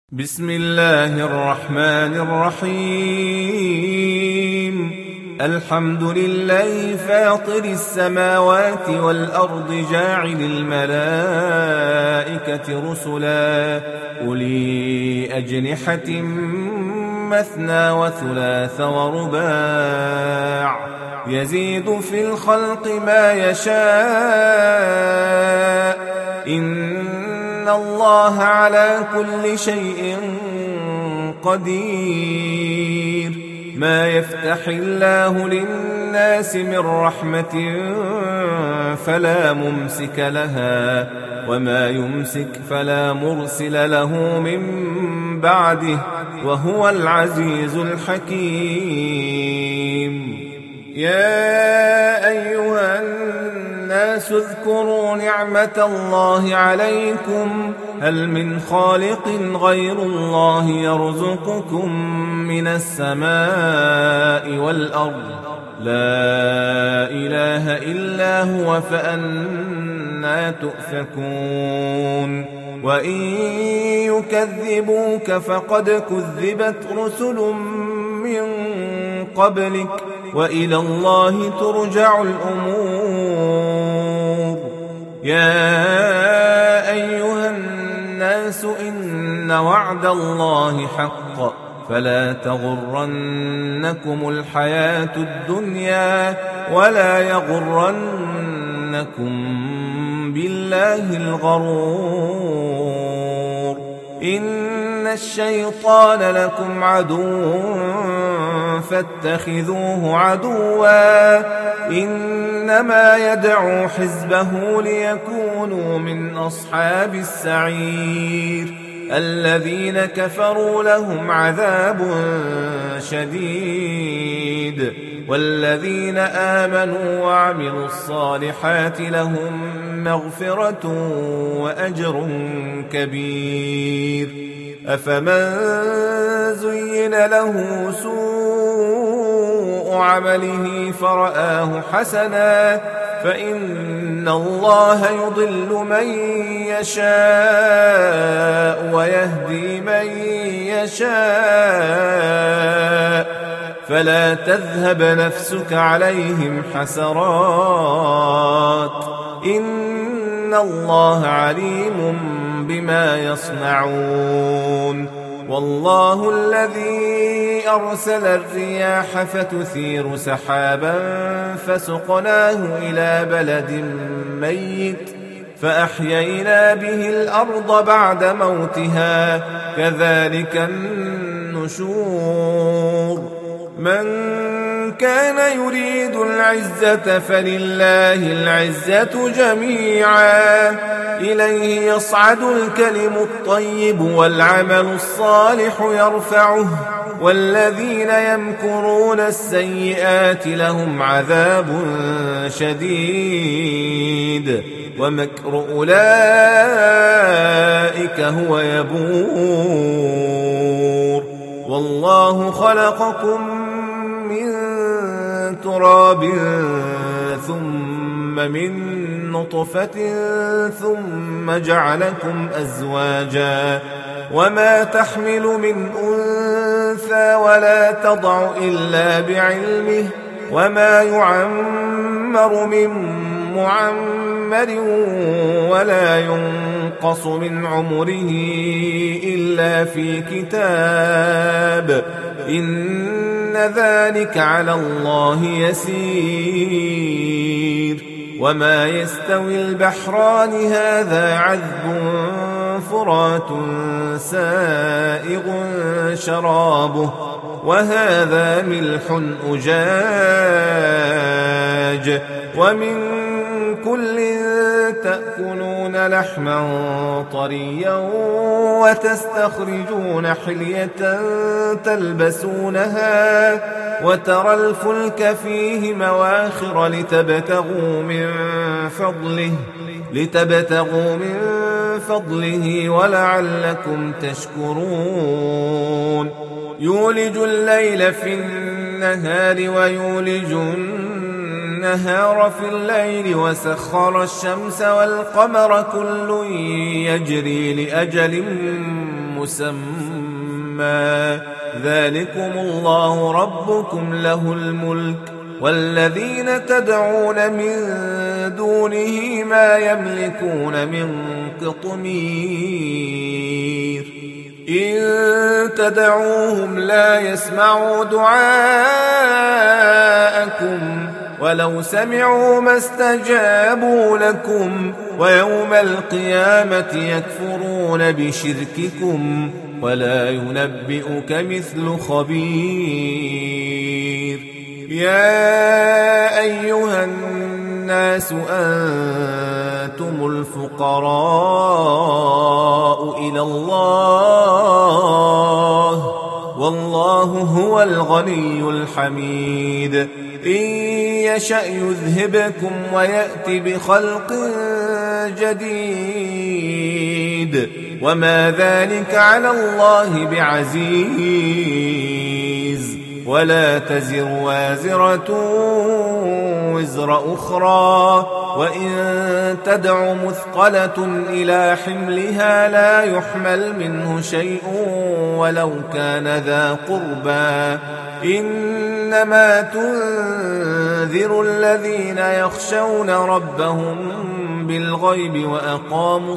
بسم الله الرحمن الرحيم. الحمد لله فاطر السماوات والأرض جاعل الملائكة رسلا أولي أجنحة مثنى وثلاث ورباع يزيد في الخلق ما يشاء إن الله على كل شيء قدير. ما يفتح الله للناس من رحمة فلا ممسك لها وما يمسك فلا مرسل له من بعده وهو العزيز الحكيم. يا أيها الناس اذكروا نعمة الله عليكم هل من خالق غير الله يرزقكم من السماء والأرض لا إله إلا هو فأنى تؤفكون. وإن يكذبوك فقد كذبت رسل من قبلك وإلى الله ترجع الأمور. يا أيها الناس إن وعد الله حق فلا تغرنكم الحياة الدنيا ولا يغرنكم بالله الغرور. إن الشيطان لكم عدو فاتخذوه عدوا إنما يدعو حزبه ليكونوا من أصحاب السعير. الذين كفروا لهم عذاب شديد والذين آمنوا وعملوا الصالحات لهم مغفرة وأجر كبير. أفمن زين له سوء عمله فرآه حسنا فإن الله يضل من يشاء ويهدي من يشاء فلا تذهب نفسك عليهم حسرات إن الله عليم بما يصنعون. والله الذي أرسل الرياح فتثير سحابا فسقناه إلى بلد ميت فأحيينا به الأرض بعد موتها كذلك النشور. من كان يريد العزة فلله العزة جميعا إليه يصعد الكلم الطيب والعمل الصالح يرفعه والذين يمكرون السيئات لهم عذاب شديد ومكر أولئك هو يبور. والله خلقكم من تراب ثم من نطفة ثم جعلكم أزواجا وما تحمل من أنثى ولا تضع إلا بعلمه وما يعمر من معمر ولا ينقص من عمره إلا في كتاب إن ذلك على الله يسير. وما يستوي البحران هذا عذب فرات سائغ شرابه وهذا ملح أجاج ومن كل تأكلون لحما طريا وتستخرجون حلية تلبسونها وترى الفلك فيه مواخر لتبتغوا من فضله ولعلكم تشكرون. يولج الليل في النهار ويولج النهار في الليل وسخر الشمس والقمر كل يجري لأجل مسمى ذلكم الله ربكم له الملك والذين تدعون من دونه ما يملكون من قطمير إن تدعوهم لا يسمعوا دعاءكم ولو سمعوا ما استجابوا لكم ويوم القيامة يكفرون بشرككم ولا ينبئك مثل خبير يا أيها الناس أنتم الفقراء إلى الله والله هو الغني الحميد إن يشأ يذهبكم ويأت بخلق جديد وما ذلك على الله بعزيز ولا تزر وازرة وزر أخرى وإن تدع مثقلة إلى حملها لا يحمل منه شيء ولو كان ذا قربى إنما تنذر الذين يخشون ربهم بالغيب وأقاموا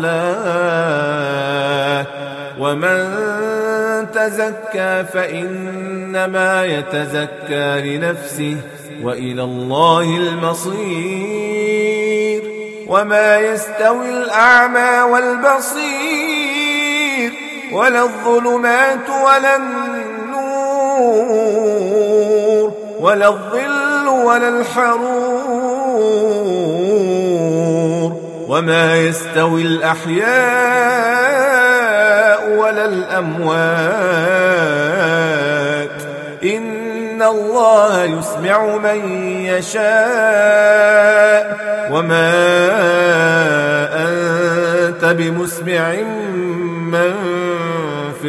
الصلاة ومن تزكى فإنما يتزكى لنفسه وإلى الله المصير وما يستوي الأعمى والبصير ولا الظلمات ولا النور ولا الظل ولا الحرور وما يستوي الأحياء ولا الأموات إن الله يسمع من يشاء وما أنت بمسمع من في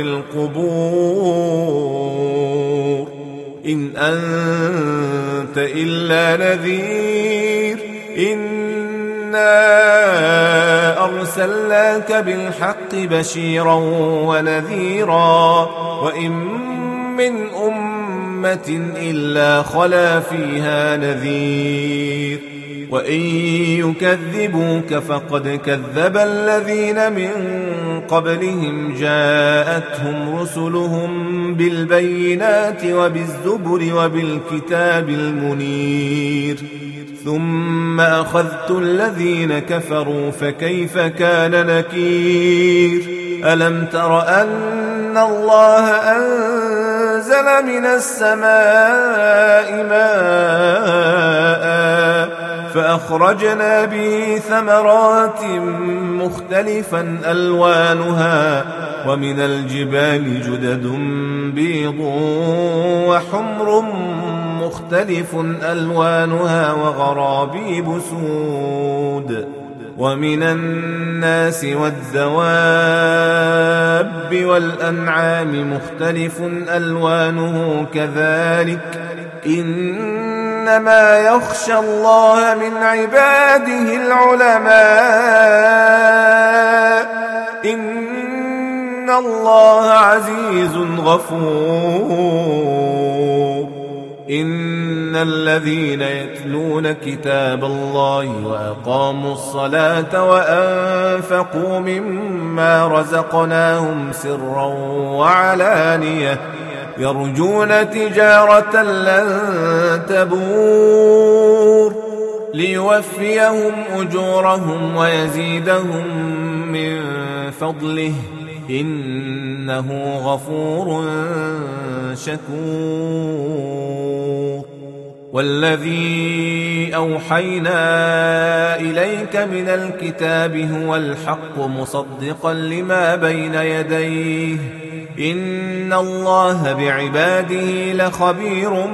القبور إن أنت إلا نذير إنا أرسلناك بالحق بشيرا ونذيرا وإن من أمة إلا خلا فيها نذير وإن يكذبوك فقد كذب الذين من قبلهم جاءتهم رسلهم بالبينات وبالزبر وبالكتاب المنير ثم أخذت الذين كفروا فكيف كان نكير ألم تر أن الله أنزل من السماء ماء فأخرجنا به ثمرات مختلفا ألوانها ومن الجبال جدد بيض وحمر مختلف ألوانها وغرابيب سود ومن الناس والدواب والأنعام مختلف ألوانه كذلك إنما يخشى الله من عباده العلماء إن الله عزيز غفور إن الذين يتلون كتاب الله وأقاموا الصلاة وأنفقوا مما رزقناهم سرا وعلانية يرجون تجارة لن تبور ليوفيهم أجورهم ويزيدهم من فضله إنه غفور شكور والذي أوحينا إليك من الكتاب هو الحق مصدقا لما بين يديه إن الله بعباده لخبير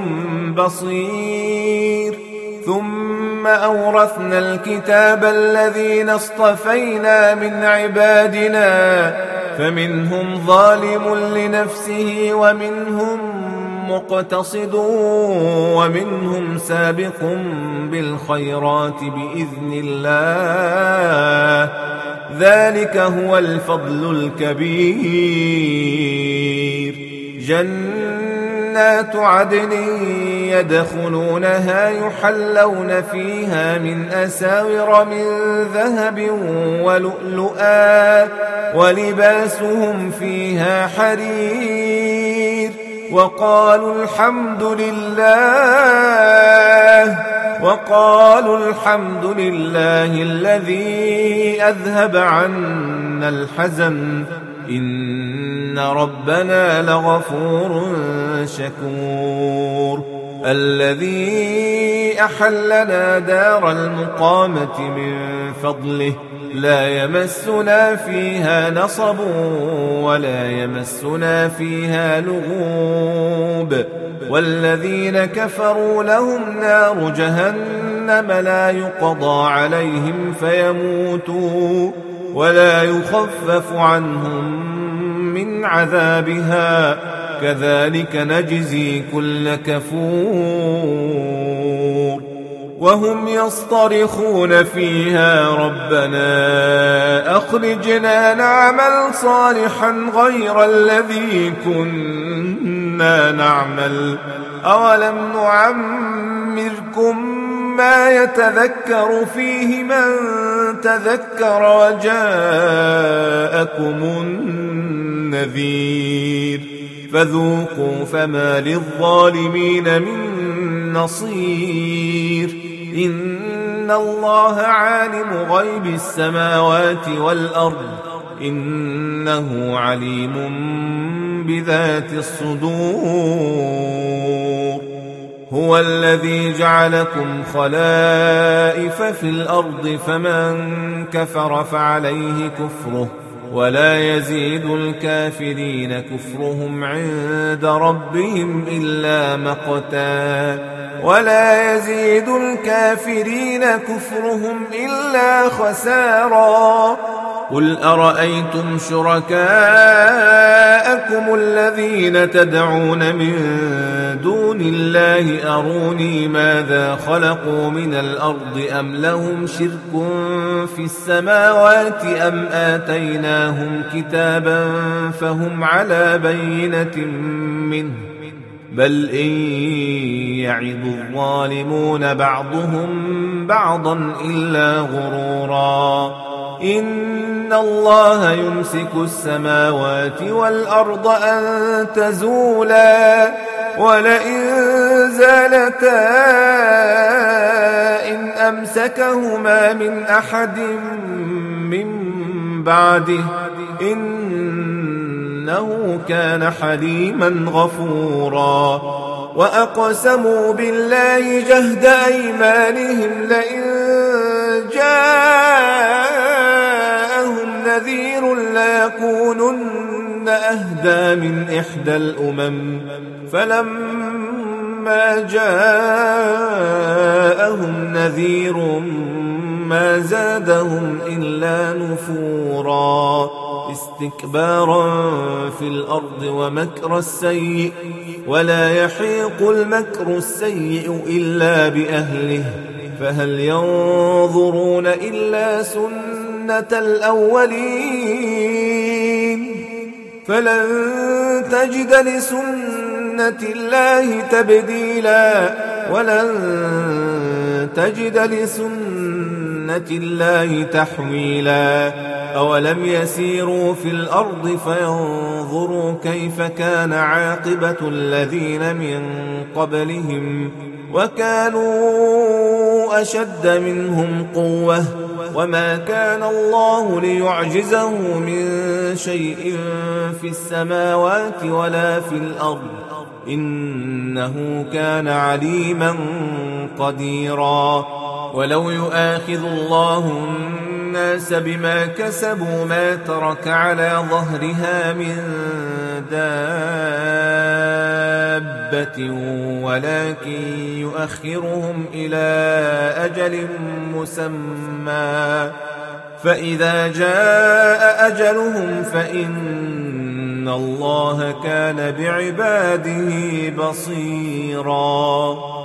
بصير ثم أورثنا الكتاب الذين اصطفينا من عبادنا فمنهم ظالم لنفسه ومنهم مقتصد ومنهم سابق بالخيرات بإذن الله ذلك هو الفضل الكبير. جنات عدن يدخلونها يحلون فيها من أساور من ذهب ولؤلؤا ولباسهم فيها حرير. وقالوا الحمد لله الذي أذهب عنا الحزن إن ربنا لغفور شكور. الذي أحلنا دار المقامة من فضله لا يمسنا فيها نصب ولا يمسنا فيها لغوب. والذين كفروا لهم نار جهنم لا يقضى عليهم فيموتوا ولا يخفف عنهم من عذابها كذلك نجزي كل كفور. وهم يصطرخون فيها ربنا أخرجنا نعمل صالحا غير الذي كنا نعمل أولم نعمركم ما يتذكر فيه من تذكر وجاءكم النذير فذوقوا فما للظالمين من نصير. إن الله عالم غيب السماوات والأرض إنه عليم بذات الصدور. هو الذي جعلكم خلائف في الأرض فمن كفر فعليه كفره ولا يزيد الكافرين كفرهم عند ربهم إلا مقتا ولا يزيد الكافرين كفرهم إلا خسارا. قل أرأيتم شركاءكم الذين تدعون من دون الله أروني ماذا خلقوا من الأرض أم لهم شرك في السماوات أم آتيناهم كتابا فهم على بينة منه بل إن يعظ الظالمون بعضهم بعضا إلا غرورا. إن الله يمسك السماوات والأرض أن تزولا ولئن زالتا إن أمسكهما من أحد من بعده إنه كان حليما غفورا. وأقسموا بالله جهد أيمانهم لئن جاءهم نذير ليكونن أهدى من إحدى الأمم فلما جاءهم نذير ما زادهم إلا نفورا استكبارا في الأرض ومكر السيء ولا يحيق المكر السيء إلا بأهله فهل ينظرون إلا سنة الأولين فلن تجد لسنة الله تبديلا ولن تجد لسنة الله تحويلا. أولم يسيروا في الأرض فينظروا كيف كان عاقبة الذين من قبلهم وكانوا أشد منهم قوة وما كان الله ليعجزه من شيء في السماوات ولا في الأرض إنه كان عليما قديرا. ولو يؤاخذ الله الناس بما كسبوا ما ترك على ظهرها من دابة ولكن يؤخرهم إلى أجل مسمى فإذا جاء أجلهم فإن الله كان بعباده بصيرا.